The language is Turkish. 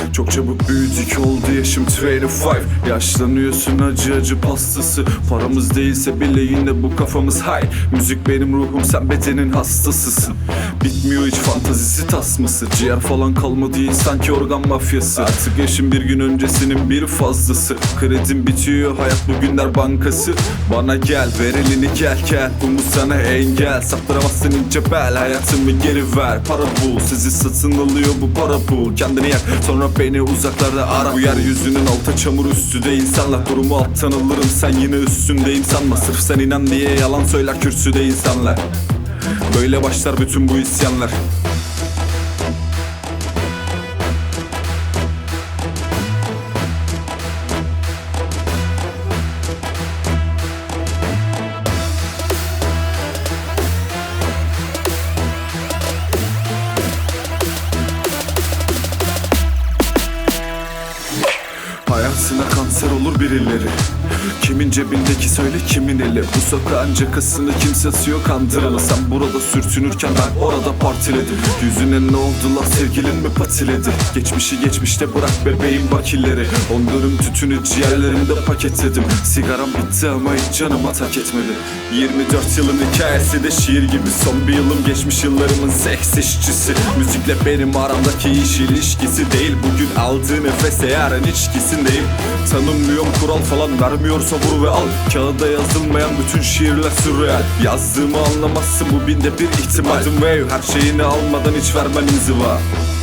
Çok çabuk büyüdük, oldu yaşım 25. Yaşlanıyorsun acı acı pastası. Paramız değilse bile yine bu kafamız high. Müzik benim ruhum, sen bedenin hastasısın. Bitmiyor hiç fantazisi tasması. Ciğer falan kalmadı değil sanki organ mafyası. Artık yaşım bir gün öncesinin bir fazlası. Kredim bitiyor, hayat bugünler bankası. Bana gel, ver elini gel gel. Umut sana engel, saptıramazsın ince bel. Hayatımı geri ver, para bul. Sizi satın alıyor bu para bul. Kendini yak, sonra beni uzaklarda ara. Bu yeryüzünün altı çamur, üstü de insanlar. Durumu alttan alırım, sen yine üstündeyim sanma. Sırf sen inan diye yalan söyler kürsüde insanlar. Böyle başlar bütün bu isyanlar. Hayatına kanser olur birileri. Kimin cebindeki söyle kimin eli. Bu sokağın cakasını kimse satıyor kandıralı. Sen burada sürtünürken ben orada partiledim. Yüzüne ne oldular, sevgilin mi patiledi? Geçmişi geçmişte bırak bebeğim bakileri. Onların tütünü ciğerlerimde paketledim. Sigaram bitti ama hiç canıma tak etmedi. 24 yılın hikayesi de şiir gibi. Son bir yılım geçmiş yıllarımın seks işçisi. Müzikle benim aramdaki iş ilişkisi değil. Bugün aldığı nefese yarın içkisindeyim. Tanımlıyorum, kural falan vermiyor, sabır ve al. Kağıda yazılmayan bütün şiirler sürreal. Yazdığımı anlamazsın, bu binde bir ihtimal. Adım Wave, her şeyini almadan hiç vermem inziva.